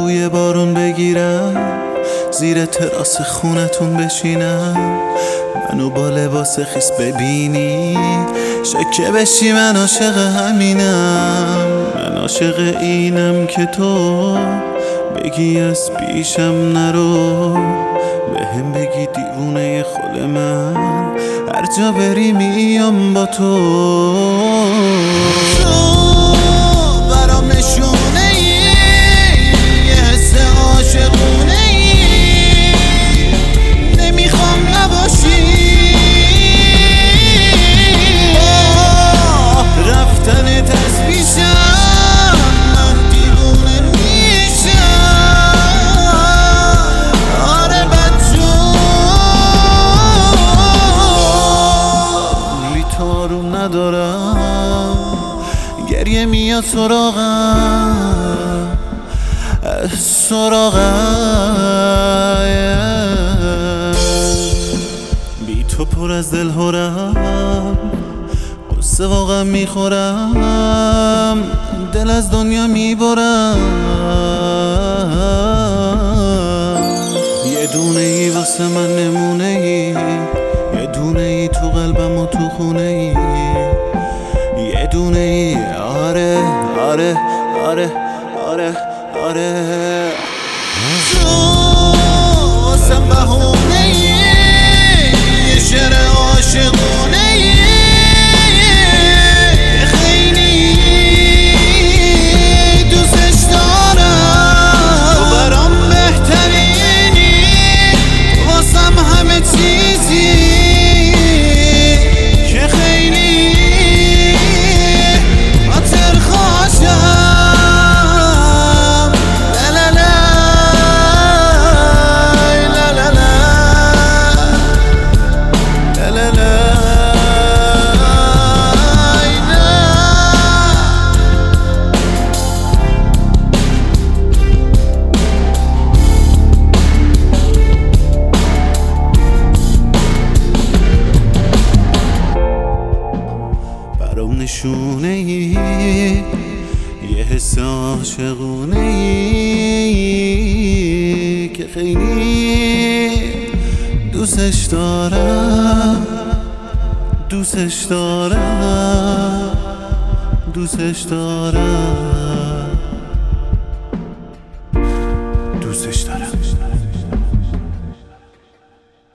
بوی بارون بگیرم، زیر تراس خونتون بشینم، منو با لباس خیس ببینی، شکه بشی من عاشق همینم. من عاشق اینم که تو بگی از پیشم نرو، بهم بگی دیوونه خود من، هر جا بری میام با تو. برام نشونه ای، یه حس عاشقونه ای، نمیخوام نباشی. رفتنت از پیشم من دیوونه میشم. آره بدجون بی تو آروم ندارم، گریه میاد سراغم، بی تو پر از دل هرم، قصه واقعا میخورم، دل از دنیا میبرم. یه دونه ای واسه من نمونه ای، یه دونه ای تو قلبم و تو خونه ای، یه دونه ای. آره آره آره آره آره تو واسم بهونه ای، یه شعر عاشقونه ای، خیلی دوستش دارم. تو برام بهترینی، واسم همه چیزی که خیلی خاطر خوشم. لالالا لالالا لالالا. برام نشونه ای، یه حس عاشقونه ای که خیلی دوستش دارم، دوستش دارم، دوستش دارم، دوستش دارم.